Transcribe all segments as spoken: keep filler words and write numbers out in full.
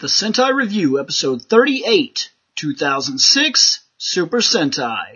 The Sentai Review, Episode thirty-eight, two thousand six, Super Sentai.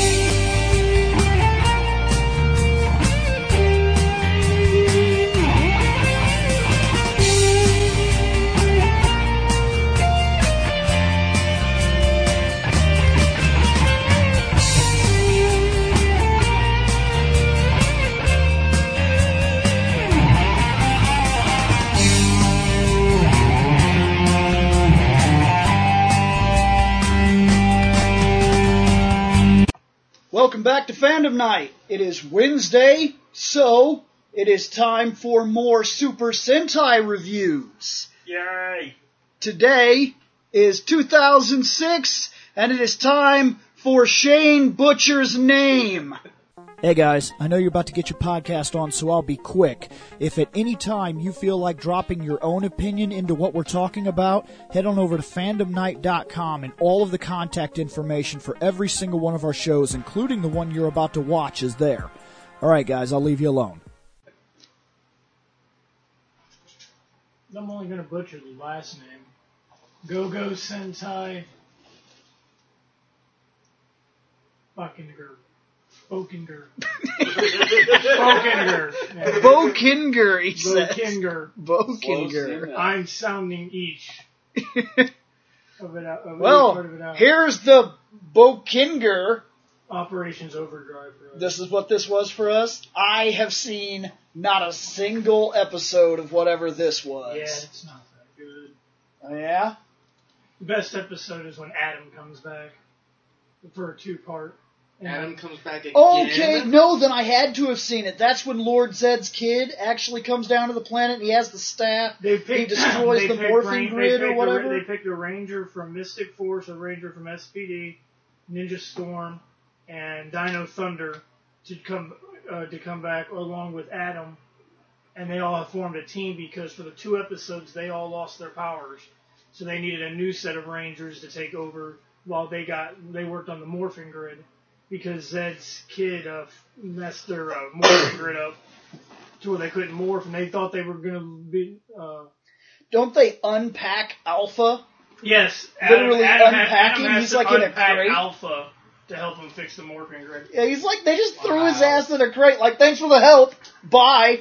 Welcome back to Fandom Night. It is Wednesday, so it is time for more Super Sentai reviews. Yay! Today is two thousand six, and it is time for Shane Butcher's Name. Hey guys, I know you're about to get your podcast on, so I'll be quick. If at any time you feel like dropping your own opinion into what we're talking about, head on over to fandom night dot com, and all of the contact information for every single one of our shows, including the one you're about to watch, is there. Alright guys, I'll leave you alone. I'm only going to butcher the last name. Go-Go Sentai Buckinger. Bokinger. Bokinger. Bokinger, he says. Bokinger. Bokinger. I'm sounding each of it out. Of Well, part of it out. here's the Bokinger. Operations Overdrive. For us. This is what this was for us. I have seen not a single episode of whatever this was. Yeah, it's not that good. Oh, yeah? The best episode is when Adam comes back for a two-part. And Adam comes back again. Okay, no, then I had to have seen it. That's when Lord Zed's kid actually comes down to the planet and he has the staff. They picked, he destroys they the picked morphing rain, grid they or picked whatever. A, they picked a ranger from Mystic Force, a ranger from S P D, Ninja Storm, and Dino Thunder to come uh, to come back along with Adam, and they all have formed a team because for the two episodes they all lost their powers, so they needed a new set of rangers to take over while they got they worked on the morphing grid. Because Zed's kid uh, messed their uh, morphing grid up to where they couldn't morph, and they thought they were going to be... Uh, Don't they unpack Alpha? yes. Literally Adam, Adam unpacking? Adam has He's to like in a unpack crate? Alpha to help him fix the morphing grid. Yeah, he's like, they just threw his Wow. ass in a crate, like, thanks for the help, bye.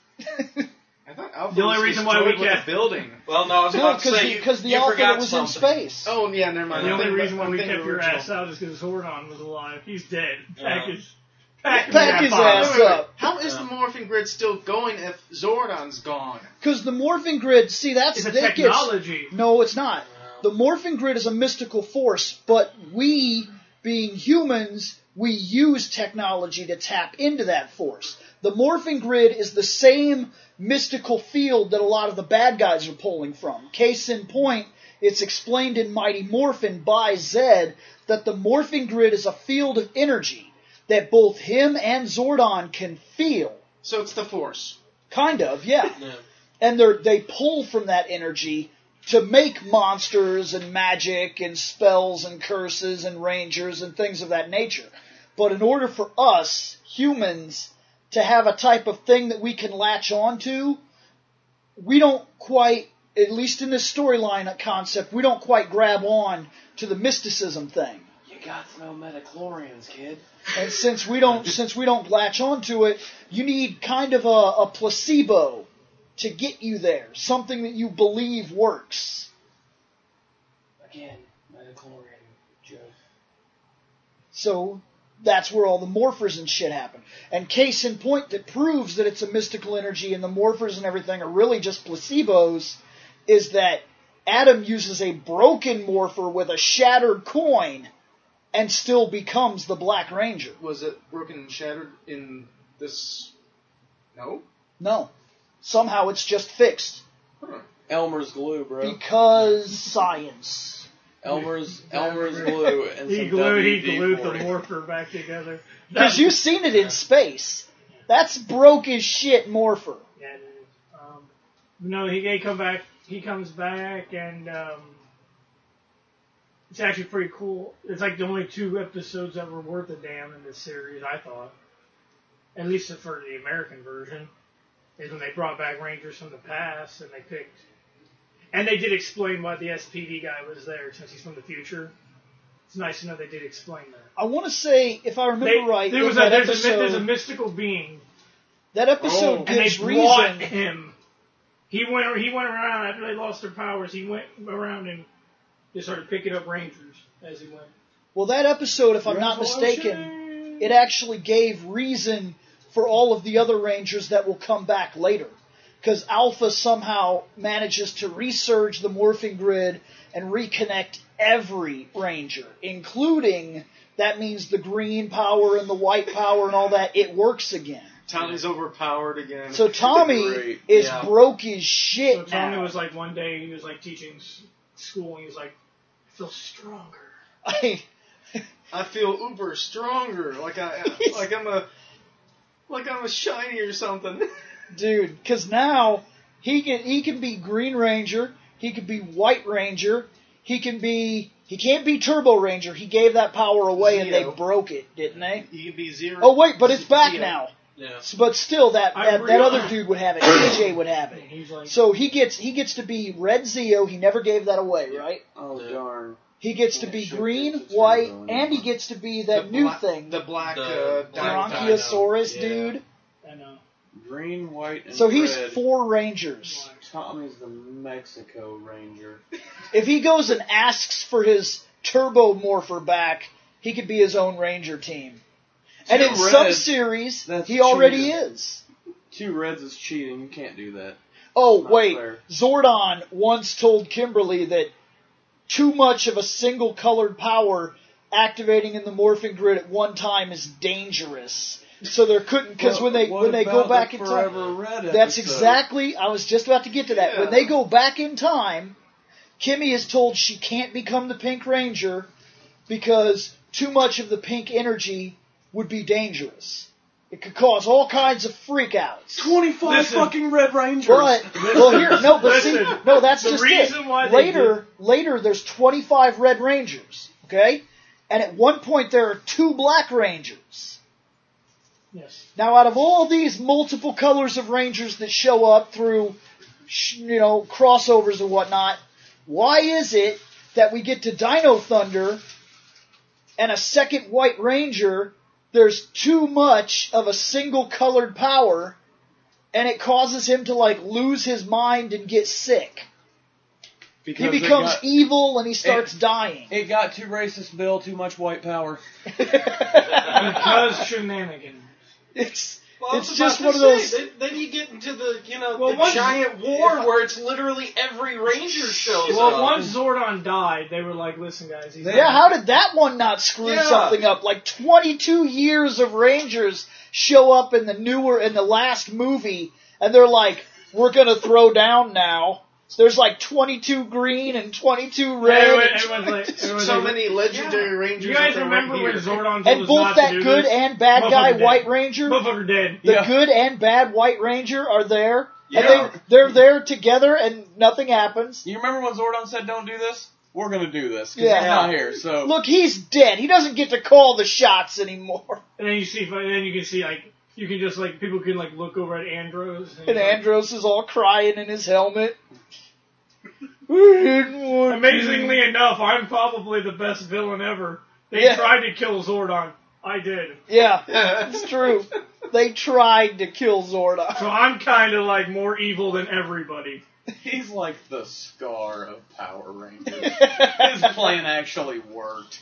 I thought Alpha The only was reason why we destroyed with can't- a building. Well, no, I was No, about to because say, the, you, 'cause the you Alpha forgot that was in something. space. Oh, yeah, never mind. The I'm only thinking reason why about- we I'm kept thinking your original. ass out is because Zordon was alive. He's dead. Yeah. Pack his... Pack, Pack his his ass ass Wait, wait, wait. up. How is the morphing grid still going if Zordon's gone? Because the morphing grid, see, that's... It's a that gets- technology. No, it's not. The morphing grid is a mystical force, but we, being humans, we use technology to tap into that force. The morphing grid is the same mystical field that a lot of the bad guys are pulling from. Case in point, it's explained in Mighty Morphin by Zed that the morphing grid is a field of energy that both him and Zordon can feel. So it's the Force. Kind of, yeah. Yeah. And they they pull from that energy to make monsters and magic and spells and curses and rangers and things of that nature. But in order for us, humans, to have a type of thing that we can latch onto, we don't quite, at least in this storyline concept, we don't quite grab on to the mysticism thing. You got no metachlorians, kid. And since we don't, since we don't latch onto it, you need kind of a, a placebo to get you there, something that you believe works. Again, metachlorian joke. So that's where all the morphers and shit happen. And case in point that proves that it's a mystical energy and the morphers and everything are really just placebos is that Adam uses a broken morpher with a shattered coin and still becomes the Black Ranger. Was it broken and shattered in this... No? No. Somehow it's just fixed. Huh. Elmer's glue, bro. Because science. Elmer's Elmer's glue and He some glued, he W D glued the forty. morpher back together. Because you've seen it in space. That's broke as shit morpher. Yeah, it is. Um, no, he, he come back. He comes back, and um, it's actually pretty cool. It's like the only two episodes that were worth a damn in this series, I thought. At least for the American version, is when they brought back Rangers from the past, and they picked. And they did explain why the S P D guy was there, since he's from the future. It's nice to know they did explain that. I want to say, if I remember They, right, there in was a, that there's, episode, a, there's a mystical being, that episode Oh. and they gives brought reason. him. He went he went around after they lost their powers. He went around and they started picking up Rangers as he went. Well, that episode, if I'm not mistaken, it actually gave reason for all of the other Rangers that will come back later. Because Alpha somehow manages to resurge the morphing grid and reconnect every Ranger, including, that means the green power and the white power and all that, it works again. Tommy's overpowered again. So Tommy Great. is Yeah. broke as shit So Tommy now. was like one day he was like teaching s- school and he was like, I feel stronger. I, I feel uber stronger, like I, like I'm a, like I'm a shiny or something. dude, because now he can he can be Green Ranger, he can be White Ranger, he can be he can't be Turbo Ranger. He gave that power away and they Zeo. broke it, didn't they? You can be zero. Oh wait, but it's back Zeo. now. Yeah. S- But still, that I that, that realize- other dude would have it. A J would have And it. he's like, So he gets he gets to be Red Zeo. He never gave that away, right? Oh, Yeah. darn. He gets to Yeah, be sure green, gets to white, Turbo and he anyway. gets to be that The new black- thing, The black The uh, black dino. Bronchiosaurus Yeah. dude. I know. Green, white, and So he's red. four Rangers. Tommy's the Mexico Ranger. If he goes and asks for his Turbo Morpher back, he could be his own Ranger team. And Two in some reds, series, that's he already cheating. is. Two reds is cheating. You can't do that. Oh, Not wait. fair. Zordon once told Kimberly that too much of a single colored power activating in the morphing grid at one time is dangerous. So there couldn't, because when they What when they go about back the in Forever time, Red that's episode? exactly. I was just about to get to that. When Yeah. they go back in time, Kimmy is told she can't become the Pink Ranger because too much of the pink energy would be dangerous. It could cause all kinds of freakouts. Twenty-five Listen. fucking Red Rangers. But well, here no, but see, Listen, no, that's the just reason it. why they Later, later, there's twenty-five Red Rangers, okay, and at one point there are two Black Rangers. Yes. Now, out of all these multiple colors of Rangers that show up through, sh- you know, crossovers and whatnot, why is it that we get to Dino Thunder and a second White Ranger? There's too much of a single colored power, and it causes him to like lose his mind and get sick. Because He it becomes got- evil and he starts dying. It got too racist, Bill. Too much white power. Because shenanigans. it's Well, I it's was just about one to of say, those. Then, then you get into the, you know, Well, the once- giant war yeah. where it's literally every Ranger shows Well, up. once Zordon died, they were like, listen, guys. He's Yeah, how did that one not screw Yeah. something up? Like twenty-two years of Rangers show up in the newer, in the last movie, and they're like, we're gonna throw down now. So there's like twenty-two green and twenty-two red. Everyone- and everyone's like- everyone's So like, many legendary Do Rangers. you guys that are remember right when here. Zordon told and us both not that to do good this? and bad Motherfucker guy dead. White Ranger, Motherfucker dead. the Yeah. good and bad White Ranger are there. Yeah. And they, they're there together and nothing happens. You remember when Zordon said, "Don't do this"? We're gonna do this. 'Cause Yeah. he's not here. So Look, he's dead. He doesn't get to call the shots anymore. And then you see, and then you can see like you can just like people can like look over at Andros. And he's like- Andros is all crying in his helmet. We didn't want Amazingly enough, I'm probably the best villain ever. They Yeah. tried to kill Zordon. I did. Yeah, it's true. They tried to kill Zordon. So I'm kind of like more evil than everybody. he's like the Scar of Power Rangers. His plan actually worked.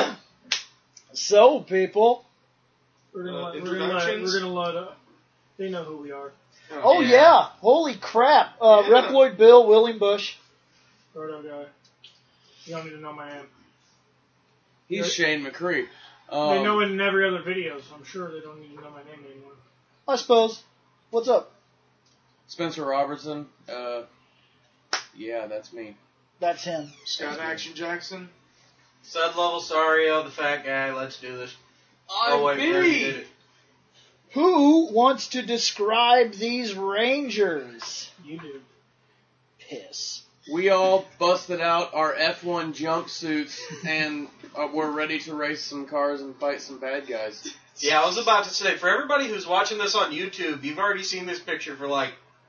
So, people. We're gonna, Uh, let, we're gonna let, introductions? we're gonna let, uh, they know who we are. Oh, yeah. Holy crap. Uh, Yeah. Reploid Bill, William Bush. Roto guy. You don't need to know my name. He's Right. Shane McCree. they Um, know it in every other video, so I'm sure they don't need to know my name anymore. I suppose. What's up? Spencer Robertson. Uh, yeah, that's me. That's him. Scott Action Jackson. Sud Level Sario, the fat guy, let's do this. I oh, wait, we already did it. Who wants to describe these Rangers? You do. Piss. We all busted out our F one jumpsuits and uh, we're ready to race some cars and fight some bad guys. Yeah, I was about to say, for everybody who's watching this on YouTube, you've already seen this picture for like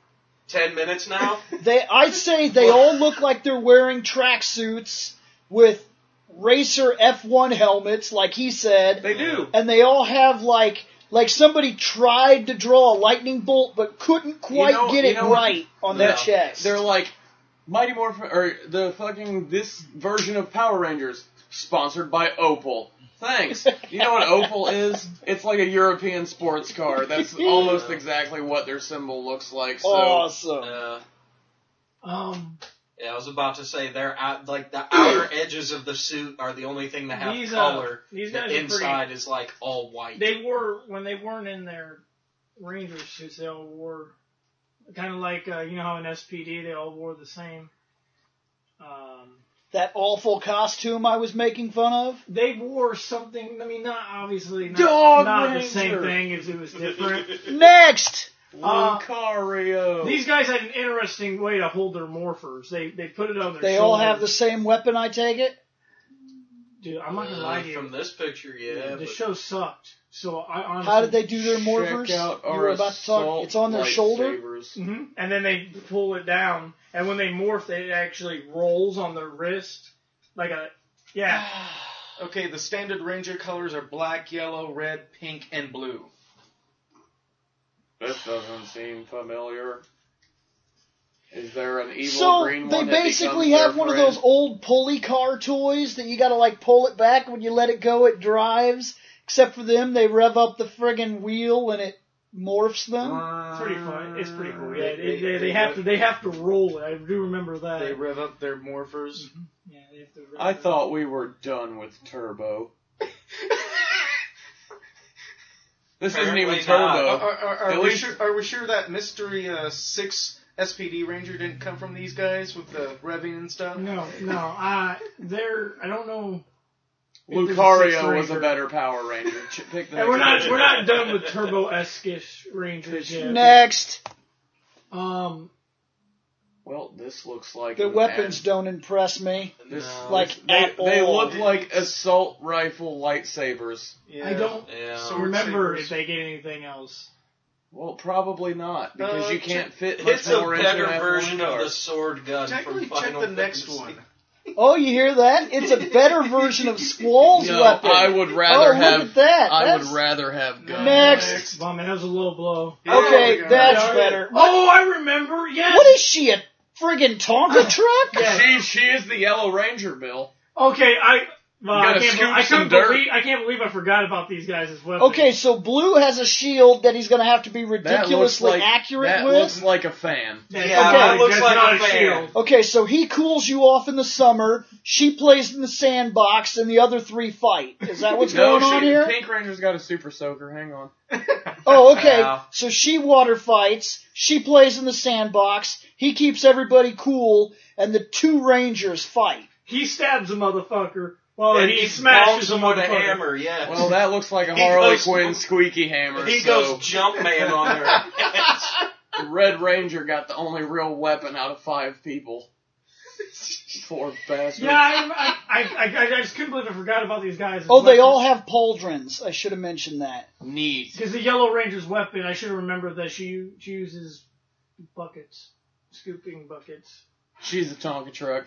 ten minutes now. They, I'd say they all look like they're wearing tracksuits with racer F one helmets, like he said. They do. And they all have like like somebody tried to draw a lightning bolt but couldn't quite You know- get you it know what? right on Yeah. their chest. They're like Mighty Morphin, or the fucking this version of Power Rangers sponsored by Opel. Thanks. You know what Opel is? It's like a European sports car. That's almost exactly what their symbol looks like. So Awesome. Uh, Um, yeah, I was about to say they're out, like the outer edges of the suit are the only thing that have These, uh, color. these the guys are pretty- inside is like all white. they wore, when they weren't in their Ranger suits, they all wore, kind of like, uh, you know how in S P D they all wore the same. Um, That awful costume I was making fun of. they wore something, I mean, not obviously, not, Dog not the Ranger. same thing as it was different. Next! Uh, Lucario. These guys had an interesting way to hold their morphers. They they put it on their They shoulders. all have the same weapon, I take it? Dude, I'm not gonna lie to you. From this picture, yeah. the but- show sucked. So I honestly. How did they do their morphers? Check out You our were about to talk. assault It's on their shoulder. lightsabers. hmm And then they pull it down, and when they morph, it actually rolls on their wrist, like a yeah. Okay, the standard Ranger colors are black, yellow, red, pink, and blue. This doesn't seem familiar. Is there an evil So green they one that basically becomes have their one of friend? those old pulley car toys that you gotta like pull it back. When you let it go, it drives. Except for them, they rev up the friggin' wheel and it morphs them. It's pretty fun. It's pretty cool. Yeah, They- they, they- they, they they have rev- to they have to roll it. I do remember that. They rev up their morphers. yeah, they have to. Rev I it. thought we were done with Turbo. This isn't even Apparently not. Turbo. Are, are, are, At are we least- sure, are we sure that Mystery uh, six S P D Ranger didn't come from these guys with the revving and stuff? No, no. Uh, they're. I don't know. if there's a sixth Lucario was a Ranger. better Power Ranger. Ch- Pick the And we're next not one. we're not done with Turbo Esquish Rangers yet. Next, Um, Well, this looks like the an weapons ad- don't impress me. This, No. Like they, at they all. look like assault rifle lightsabers. Yeah. I don't Yeah. Sword remember sabers. if they get anything else. Well, probably not because Uh, you can't check- fit much It's a more into better an F one version of car. the sword gun Technically, from check Final the next Fantasy. one. Oh, you hear that? It's a better version of Squall's No, weapon. I would rather oh, have. look at that. I That's- would rather have guns. Next. Wow, man, that was a low blow. Yeah, Okay, there we go. that's Yeah, better. Oh, I remember. Yes. What is she, a friggin' Tonka truck? Yeah. She she is the Yellow Ranger, Bill. Okay, I. Well, You I gotta can't. scoop I some couldn't dirt. believe. I can't believe I forgot about these guys as well. Okay, so Blue has a shield that he's going to have to be That looks ridiculously like accurate that with. looks like a fan. That's Yeah, not- that looks that's like not a fan. shield. Okay, so he cools you off in the summer, she plays in the sandbox, and the other three fight. Is that what's No, going on she, here? Pink Ranger's got a super soaker. Hang on. Oh, okay. Yeah. So she water fights, she plays in the sandbox, he keeps everybody cool, and the two Rangers fight. He stabs a motherfucker while And he, he smashes bonks a him with a motherfucker. hammer, yeah. Well, that looks like a He Harley goes- Quinn squeaky hammer. he so goes Jumpman on her. the Red Ranger got the only real weapon out of five people. Poor bastard. Yeah, I, I, I, I, I just couldn't believe I forgot about these guys. Oh, they all have pauldrons. I should have mentioned that. Neat. Because the Yellow Ranger's weapon, I should have remembered that she, she uses buckets, scooping buckets. She's a Tonka truck.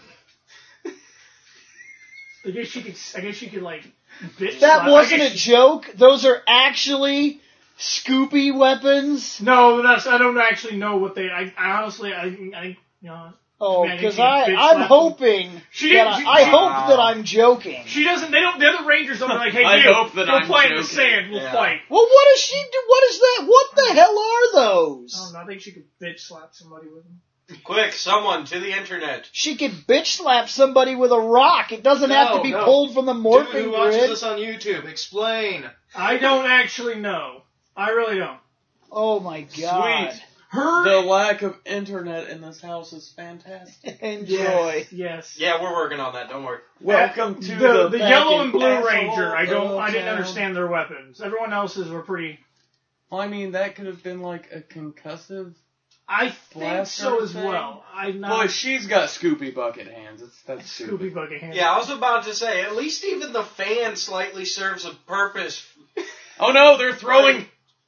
I guess she could. I guess she could like. Bitch That slap- I wasn't a guess she- joke. Those are actually Scoopy weapons. No, that's. I don't actually know what they. I, I honestly, I, I, you know, Oh, I mean, because she I, bitch I'm slapped hoping She that didn't- she- I, I she- hope that I'm joking. she doesn't. They don't. The other Rangers don't be like, hey, I you, hope that we'll I'm play in the joking. sand. We'll Yeah. fight. Well, what does she do? What is that? What the hell are I those? don't know. I think she could bitch slap somebody with them. Quick, someone to the internet. She could bitch slap somebody with a rock. It doesn't have to No, be no. pulled from the Dude morphing who watches grid. this on YouTube, explain. I don't actually know. I really don't. Oh my god. Sweet. Her. The lack of internet in this house is fantastic. Enjoy. Yes. yes. Yeah, we're working on that. Don't worry. Welcome to the, the, the back yellow in and blue Castle Ranger. I don't. I didn't Town. understand their weapons. Everyone else's were pretty. I mean, that could have been like a concussive. I think Blaster so as thing? well. I'm not. Boy, she's got Scoopy bucket hands. It's that's stupid. Scoopy bucket hand. Yeah, I was about to say, at least even the fan slightly serves a purpose. Oh no, they're throwing.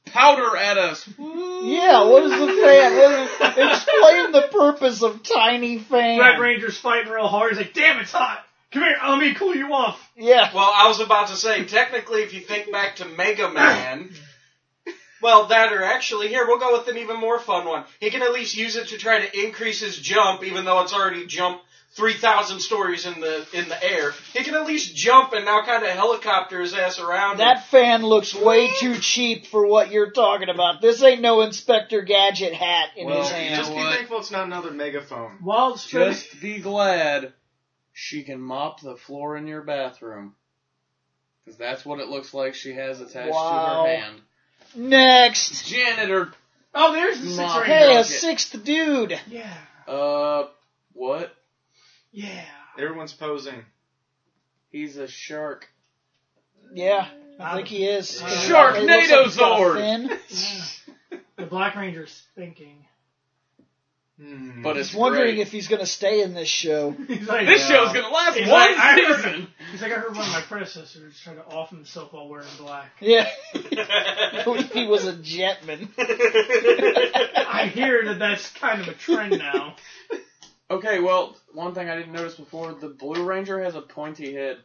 powder at us. Yeah, what is the fan? What is, explain the purpose of tiny fan. Red Ranger's fighting real hard. He's like, damn, it's hot. Come here, let me cool you off. Yeah. Well, I was about to say, technically, if you think back to Mega Man, well, that or actually, here, we'll go with an even more fun one. He can at least use it to try to increase his jump, even though it's already jumped three thousand stories in the in the air. He can at least jump and now kind of helicopter his ass around. That fan looks way too cheap for what you're talking about. This ain't no Inspector Gadget hat in Well, his hand. Just be what? thankful it's not another megaphone. Wild Spin. Just be glad she can mop the floor in your bathroom. Because that's what it looks like she has attached Wow. to her hand. Next. Janitor. Oh, there's the six Mom. Ranger. Hey, a Rocket. sixth dude. Yeah. Uh, what? Yeah. Everyone's posing. He's a shark. Yeah, I think he is. Uh, Sharknado He looks like Zord. he's got a fin. Yeah. The Black Ranger's thinking. Hmm. But it's He's wondering great. if he's going to stay in this show. He's like, This show's gonna last He's one like, I heard- season. He's like, I heard one of my predecessors try to off himself while wearing black. Yeah. I believe he was a jetman. I hear that that's kind of a trend now. Okay, well, one thing I didn't notice before, the Blue Ranger has a pointy head.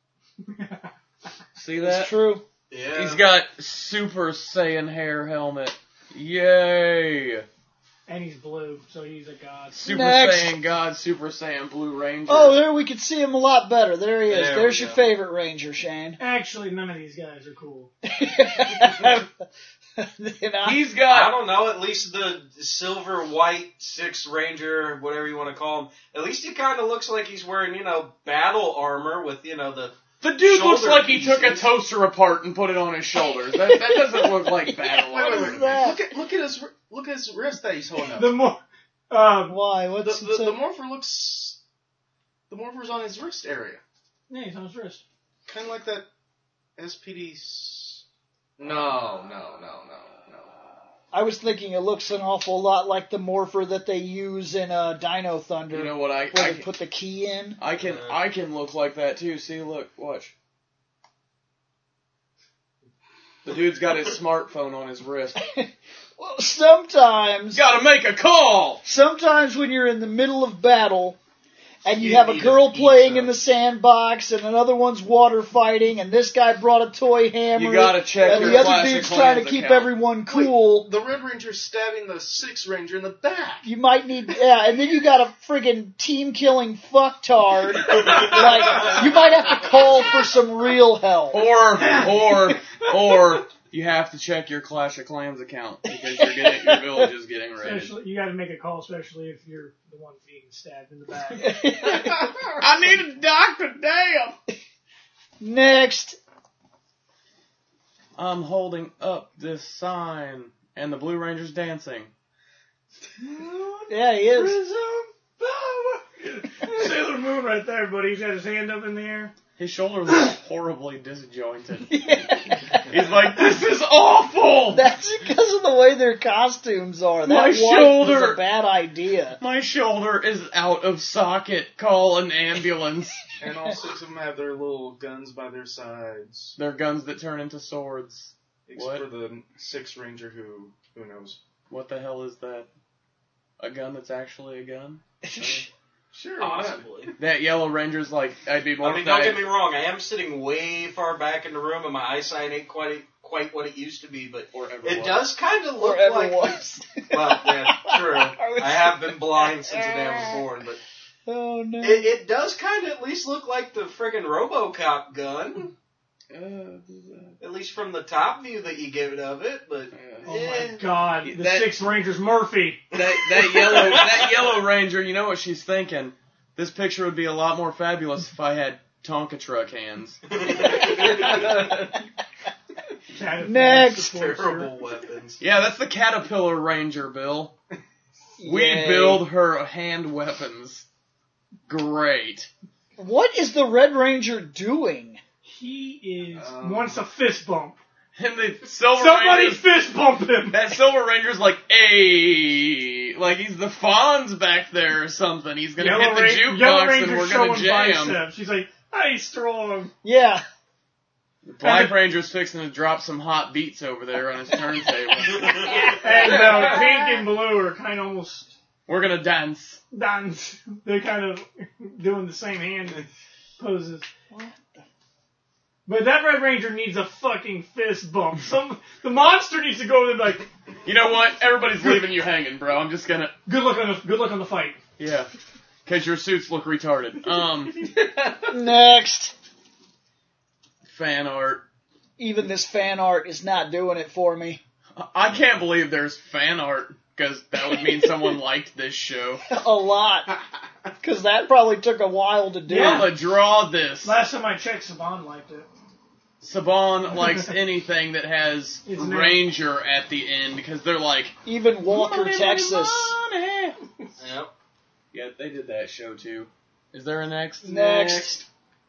See that? It's true. Yeah. He's got Super Saiyan hair helmet. Yay! And he's blue, so he's a god. Super Next. Saiyan God, Super Saiyan Blue Ranger. Oh, there we can see him a lot better. There he is. There There's we your go. favorite Ranger, Shane. Actually, none of these guys are cool. You know? He's I got... don't know, at least the silver white six Ranger, whatever you want to call him, at least he kind of looks like he's wearing, you know, battle armor with, you know, the... The dude looks shoulder like he took a pieces. toaster apart and put it on his shoulders. That, that doesn't look like battle Wait, wait, armor. is wait. that? Look at look at his look at his wrist that he's holding up. The more, um, Why? The, What's the, the morpher looks. The morpher's on his wrist area, yeah, he's on his wrist. kind of like that S P D's. No, no, no, no, no. I was thinking it looks an awful lot like the morpher that they use in uh, Dino Thunder, You know what? I, where I, they put the key in. I can I can look like that too. See, look, watch. The dude's got his smartphone on his wrist. Well, sometimes, Gotta make a call! sometimes when you're in the middle of battle, and you You have a need girl a playing pizza. in the sandbox, and another one's water fighting, and this guy brought a toy hammer, You gotta check and your the other Clash of dude's trying to Clans keep account. everyone cool. The Red Ranger's stabbing the Six Ranger in the back. You might need, yeah, and then you got a friggin' team-killing fucktard. Like, you might have to call for some real help. Or, or, or, you have to check your Clash of Clans account because you're getting, your village is getting raided. Especially, you got to make a call, especially if you're the one being stabbed in the back. I need a doctor, damn! Next. I'm holding up this sign, and the Blue Ranger's dancing. Yeah, he is. Prism power. Sailor Moon right there, buddy. He's got his hand up in the air. His shoulder looks horribly disjointed. He's like, this is awful! That's because of the way their costumes are. That My white shoulder. was a bad idea. My shoulder is out of socket. Call an ambulance. And all six of them have their little guns by their sides. They're guns that turn into swords. Except What? for the Six Ranger who, who knows. What the hell is that? A gun that's actually a gun? Sure, Possibly. That Yellow Ranger's like, I'd be more I mean, don't get me wrong, I am sitting way far back in the room and my eyesight ain't quite quite what it used to be, but or ever it was. does kind of Or look ever like... was. Well, yeah, true. I was- I have been blind since the day I was born, but Oh no. it, it does kind of at least look like the friggin' RoboCop gun, Uh, at least from the top view that you give it of it, but... Oh eh. my God! The That- Six Rangers Murphy. that that yellow that Yellow Ranger, you know what she's thinking? This picture would be a lot more fabulous if I had Tonka truck hands. Caterpillar Next. supports her. Terrible weapons. Yeah, that's the Caterpillar Ranger, Bill. We Yay. build her hand weapons. Great. What is the Red Ranger doing? He is Um, wants a fist bump. And the Silver Somebody Ranger's, fist bump him. that Silver Ranger's like, hey, like he's the Fonz back there or something. He's gonna Yellow, hit the Ra- Yellow jukebox and Ranger we're showing gonna jam. biceps. He's like, hey, strong. Yeah. Black Ranger's fixing to drop some hot beats over there on his turntable. And uh, pink and blue are kind of almost We're gonna dance. dance. They're kind of doing the same hand poses. What the? But that Red Ranger needs a fucking fist bump. Some the monster needs to go over there and be like, You know what? Everybody's leaving you hanging, bro. I'm just gonna... good luck on the good luck on the fight. Yeah. Because your suits look retarded. Um, Next. fan art. Even this fan art is not doing it for me. I can't believe there's fan art, because that would mean someone liked this show. A lot. Because that probably took a while to do. Yeah. I'm gonna draw this. Last time I checked, Saban liked it. Saban likes anything that has It's new. Ranger at the end, because they're like... Even Walker, "Money, Texas. money, money." Yep. Yeah, they did that show too. Is there a next? Next.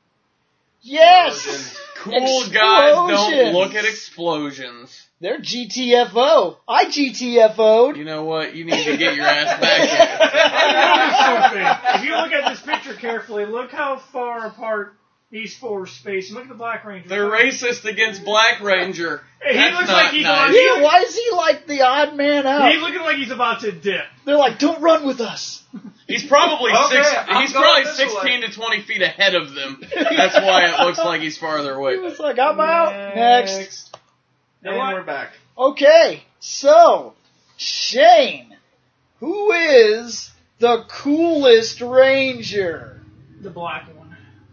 Yes! Cool guys don't Explosions. look at explosions. They're G T F O. I G T F O'd. You know what? You need to get your ass back here. Something. If you look at this picture carefully, look how far apart these four are spaced. Look at the Black Ranger. They're racist against Black Ranger. Hey, he That's looks not like he's nice. on. Yeah, why is he like the odd man out? He's looking like he's about to dip. They're like, don't run with us. He's probably Okay, six. I'm He's going probably this sixteen to twenty feet ahead of them. That's why it looks like he's farther He away. was like, I'm out. Next. And What? we're back. Okay, so, Shane, who is the coolest Ranger? The black one.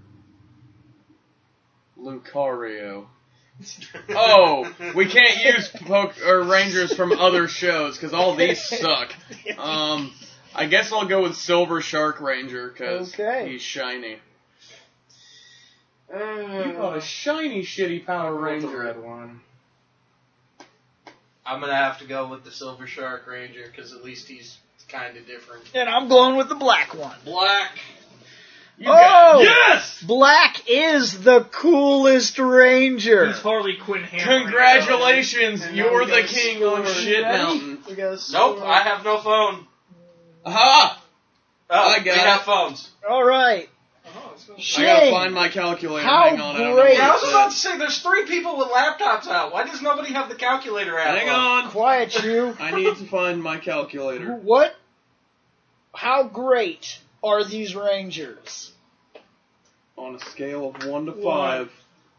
Lucario. Oh, we can't use poke or Rangers from other shows because all these suck. Um, I guess I'll go with Silver Shark Ranger because Okay. he's shiny. Uh, You got a shiny, shitty Power the Ranger. red one. I'm gonna have to go with the Silver Shark Ranger because at least he's kind of different. And I'm going with the black one. Black. You got- Oh! Yes! Black is the coolest Ranger. He's Harley Quinn hammer. Congratulations, And now you're we the got a king score. on Shit Ready? Mountain. We got a Nope, score. I have no phone. Aha! Oh, I we got have it. phones. All right. Oh, it's gonna- Shane, I gotta find my calculator. how Hang on, I don't know great- what Yeah, I was it about to said. say, there's three people with laptops out. Why does nobody have the calculator out? Hang on. quiet you. I need to find my calculator. What? How great are these Rangers? On a scale of one to One. five,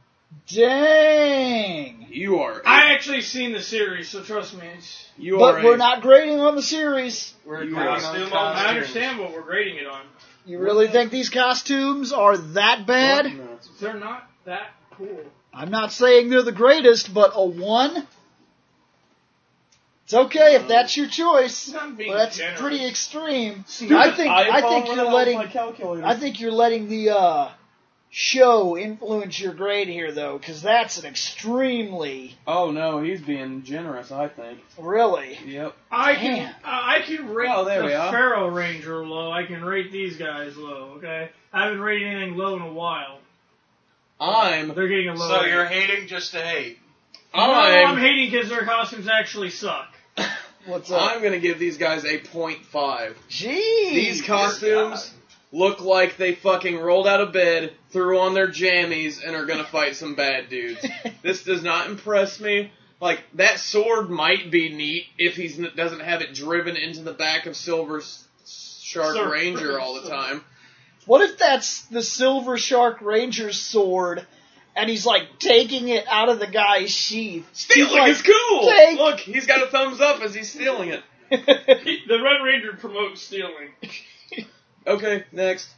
Dang. you are. I actually seen the series, so trust me. It's, you are. But we're a- not grading on the series. We're You grading are on costume on costumes. I understand what we're grading it on. You really think these costumes are that bad? No. They're not that cool. I'm not saying they're the greatest, but a one? It's okay if that's your choice. I'm being Well, that's generous. pretty extreme. Stupid I think I iPhone, think where the you're hell is letting my calculator? I think you're letting the uh, show influence your grade here, though, because that's an extremely Oh no, he's being generous. I think. really. Yep. I can Damn. I I can rate Oh, there the we are. Pharaoh Ranger low. I can rate these guys low. Okay, I haven't rated anything low in a while. I'm. They're getting a low. So rating. you're hating just to hate. No, I'm I'm. hating because their costumes actually suck. What's up? I'm gonna give these guys a point five. Gee. These costumes look like they fucking rolled out of bed, threw on their jammies, and are gonna fight some bad dudes. This does not impress me. Like, that sword might be neat if he doesn't have it driven into the back of Silver S- Shark Sir. Ranger all the time. What if that's the Silver Shark Ranger's sword, and he's like taking it out of the guy's sheath? Stealing He's like, is cool! "Take-" Look, he's got a thumbs up as he's stealing it. The Red Ranger promotes stealing. Okay, next.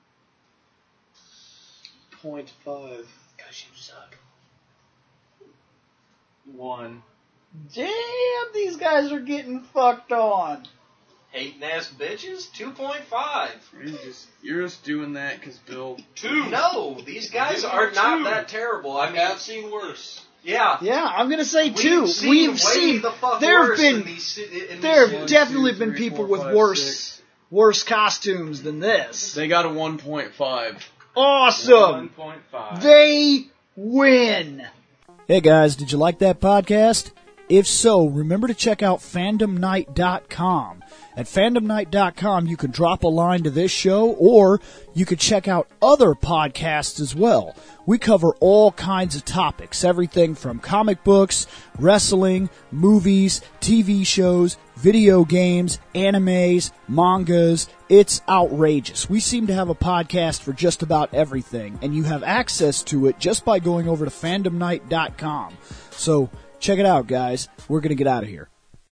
Point five. Because you suck. One. Damn, these guys are getting fucked on. Hating ass bitches? two point five. You're just, you're just doing that because Bill... Two. No, these guys Two. are not Two. that terrible. I mean, I've seen worse. yeah. Yeah, I'm gonna say We've two. seen We've way seen. the fuck there have worse been. in these, in There these have One, definitely two, been three, people four, with five, worse, six. worse costumes than this. They got a one point five. Awesome. one point five. They win. Hey guys, did you like that podcast? If so, remember to check out fandom night dot com. At fandom night dot com, you can drop a line to this show, or you can check out other podcasts as well. We cover all kinds of topics, everything from comic books, wrestling, movies, T V shows, video games, animes, mangas. It's outrageous. We seem to have a podcast for just about everything, and you have access to it just by going over to fandom night dot com. So check it out, guys. We're going to get out of here.